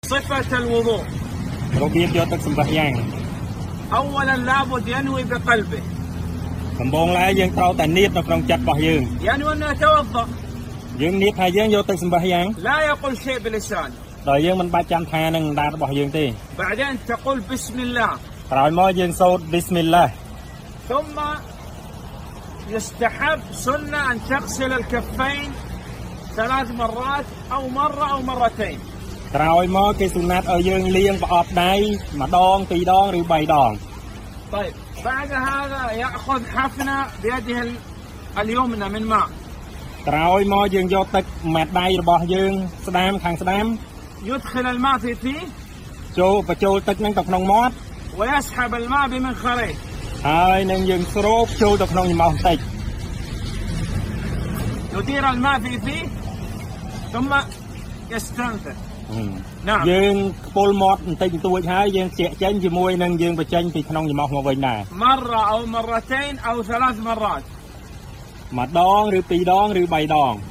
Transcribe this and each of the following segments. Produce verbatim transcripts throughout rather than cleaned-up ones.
صفة الوضوء. ربيب يوتك سمبحيان. أولا لابد ينوي بقلبه. سمبون لا ين تراو تنيت نفرم جات بحيان. ينوي أنه يتوضأ. ين نيت هايين يوتك سمبحيان. لا يقول شيء بلسانه. ដល់យើងមិនបាច់ចាំថានឹងដានរបស់យើងទេ بعدين تقول بسم الله ក្រោយមកយើងសូត្រ بسم الله ثم يستحب سنة أن تغسل الكفين ثلاث مرات أو مرة أو مرتين ក្រោយមកគេសុណាត់ឲ្យយើងលាងប្រអប់ដៃម្ដងពីរដងឬបីដង طيب بعد هذا يأخذ حفنة بيده اليمنى من ماء ក្រោយមកយើងយកទឹកមាត់ដៃរបស់យើងស្ដាមខាងស្ដាម يدخل الماء في فيه ចូលបញ្ចូលទឹកនឹងទៅក្នុងមាត់ ويسحب الماء بمنخريه ហើយនឹងយើងស្រូបចូលទៅក្នុងច្រមុះបន្តិច يدير الماء في فيه ثم يستنثر نعم យើងខ្ពុលមាត់បន្តិចបន្តួចហើយយើងជែកចេញជាមួយនឹងយើងបញ្ចេញពីក្នុងច្រមុះមកវិញដែរ مرة أو مرتين أو ثلاث مرات ម្ដងឬពីរដងឬបីដង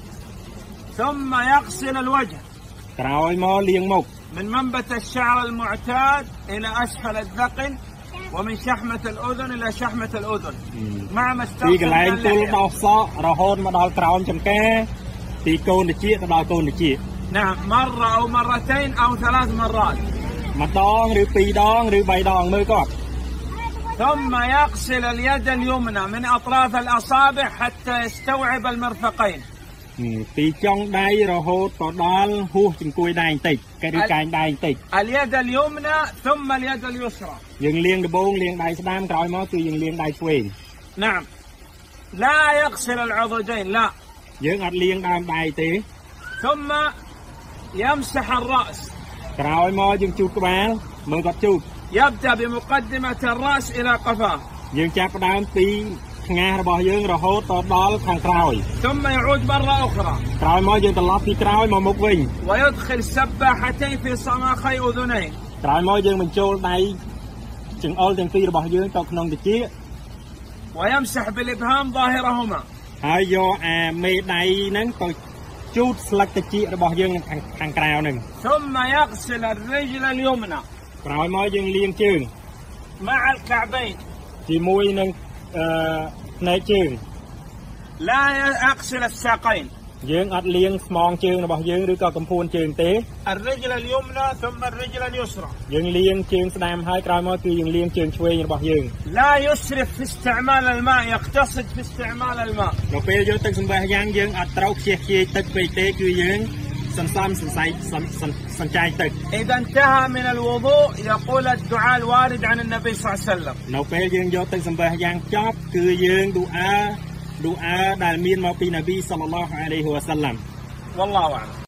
ثم يغسل الوجه ក្រោយមកលាងមុខ من منبت الشعر المعتاد إلى أسفل الذقن ومن شحمة الأذن إلى شحمة الأذن مع ما استخدم ពីកន្លែងទល់ដល់សក់រហូតមកដល់ក្រោមចង្កាពីកូនតិចទៅដល់កូនតិច نعم مرة أو مرتين أو ثلاث مرات ម្ដងឬពីរដងឬបីដងមើលគាត់ ثم يغسل اليد اليمنى من أطراف الأصابع حتى يستوعب المرفقين ពីចុងដៃរហូតទៅដល់ហួសចង្កួយដៃបន្តិចគេឬកែងដៃបន្តិច اليد اليمنى ثم اليد اليسرى យើងលាងដបងលាងដៃស្ដាមក្រោយមកគឺយើងលាងដៃឆ្វេង نعم لا يغسل العضدين لا យើងអត់លាងដើមដៃទេ ثم يمسح الرأس ក្រោយមកយើងជូតក្បាលមើលគាត់ជូត يبدأ بمقدمة الرأس إلى قفاه យើងចាប់ផ្ដើមពីថ្ងាសរបស់យើងរហូតទៅដល់ខាងក្រោយ ثم يعود مرة أخرى ក្រោយមកយើងត្រឡប់ពីក្រោយមកមុខវិញ ويدخل سباحتين في صماخي أذنيه ក្រោយមកយើងបញ្ចូលដៃចង្អុលទាំងពីររបស់យើងទៅក្នុងតិច ويمسح بالإبهام ظاهرهما ហើយយកអាមេដៃហ្នឹងទៅជូតស្លឹកតិចរបស់យើងខាងក្រៅហ្នឹង ثم يغسل الرجل اليمنى ក្រោយមកយើងលាងជើង مع الكعبين ជាមួយនឹងអឺផ្នែកជើង لا يغسل الساقين យើងអត់លាងស្មងជើងរបស់យើងឬក៏កំភួនជើងទេ الرجل اليمنى ثم الرجل اليسرى យើងលាងជើងស្ដាមហើយក្រោយមកគឺយើងលាងជើងឆ្វេងរបស់យើង لا يسرف في استعمال الماء يقتصد في استعمال الماء នៅពេលយកទឹកសម្បះយ៉ាងយើងអត់ត្រូវខ្ជិះខ្ជាយទឹកពេកទេគឺយើងសន្សំសន្ស័យសន្ចាយទឹក إذا انتهى من الوضوء يقول الدعاء الوارد عن النبي صلى الله عليه وسلم នៅពេលយើងយកទឹកសម្បះយ៉ាងចប់គឺយើងឌូអាឌូអាដែលមានមកពីនប៊ីសល្លឡោះអាឡៃហ៊ីវ៉ាសាឡាំ والله أعلم